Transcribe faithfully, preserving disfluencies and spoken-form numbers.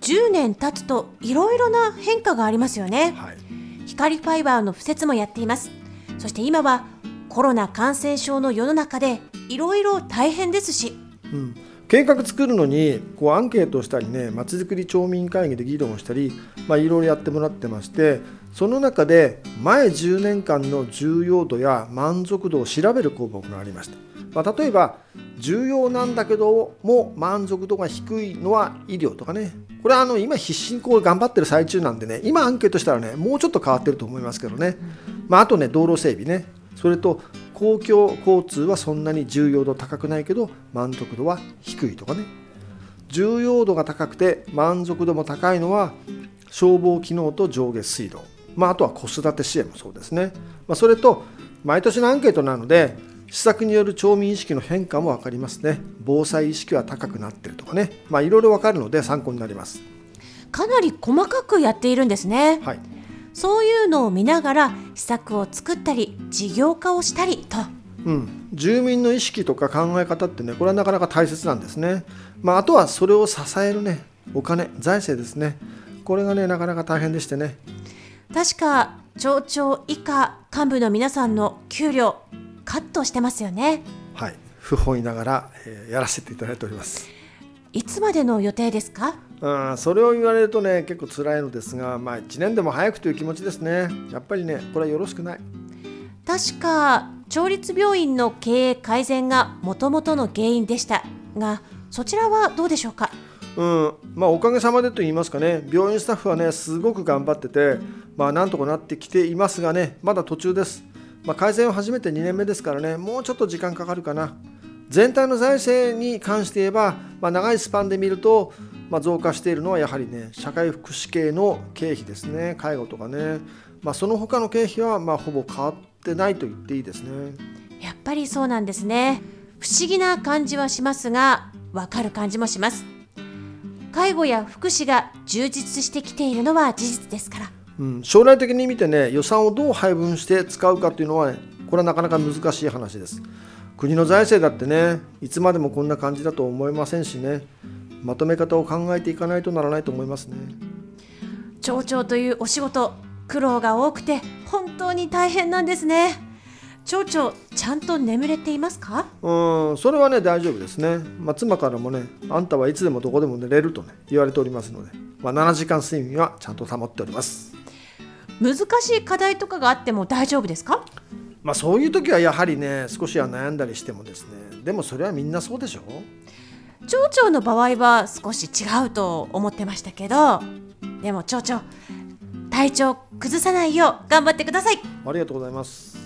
じゅうねん経つといろいろな変化がありますよね。 はい、 光ファイバーの敷設もやっています。そして今はコロナ感染症の世の中でいろいろ大変ですし、 うん、計画作るのにこうアンケートをしたりね、まちづくり町民会議で議論をしたり、まあ、いろいろやってもらってまして、その中で前じゅうねんかんの重要度や満足度を調べる項目がありました。まあ、例えば重要なんだけども満足度が低いのは医療とかね、これはあの今必死にこう頑張ってる最中なんでね、今アンケートしたらねもうちょっと変わってると思いますけどね、まあ、あとね道路整備ね、それと公共交通はそんなに重要度高くないけど満足度は低いとかね、重要度が高くて満足度も高いのは消防機能と上下水道、まあ、あとは子育て支援もそうですね、まあ、それと毎年のアンケートなので施策による町民意識の変化も分かりますね。防災意識は高くなってるとかね、まあ、いろいろ分かるので参考になります。 かなり細かくやっているんですね。 はい、 そういうのを見ながら施策を作ったり事業化をしたりと、 うん、住民の意識とか考え方ってね、これはなかなか大切なんですね。まあ、あとはそれを支えるねお金、財政ですね、これがねなかなか大変でしてね。 確か町長以下幹部の皆さんの給料カットしてますよね。 はい、不本意ながら、えー、やらせていただいております。 いつまでの予定ですか？ うん、それを言われるとね結構辛いのですが、まあ、いちねんでも早くという気持ちですね。やっぱりねこれはよろしくない。 確か町立病院の経営改善がもともとの原因でしたが、そちらはどうでしょうか？ うんまあ、おかげさまでと言いますかね、病院スタッフはねすごく頑張ってて、まあ、なんとかなってきていますがね、まだ途中です。まあ、改善を始めてにねんめですからね、もうちょっと時間かかるかな。全体の財政に関して言えば、まあ、長いスパンで見ると、まあ、増加しているのはやはりね社会福祉系の経費ですね、介護とかね、まあ、その他の経費はまあほぼ変わってないと言っていいですね。 やっぱりそうなんですね。不思議な感じはしますが、わかる感じもします。介護や福祉が充実してきているのは事実ですから、 うん、将来的に見てね予算をどう配分して使うかというのは、ね、これはなかなか難しい話です。国の財政だってねいつまでもこんな感じだと思いませんしね、まとめ方を考えていかないとならないと思いますね。 町長というお仕事、苦労が多くて本当に大変なんですね。町長、ちゃんと眠れていますか？ うん、それはね大丈夫ですね。まあ、妻からもね、あんたはいつでもどこでも寝れるとね言われておりますので、まあ、ななじかん睡眠はちゃんと保っております。 難しい課題とかがあっても大丈夫ですか？ まあ、そういう時はやはりね少しは悩んだりしてもですね、でもそれはみんなそうでしょ。 町長の場合は少し違うと思ってましたけど、でも町長、体調崩さないよう頑張ってください。 ありがとうございます。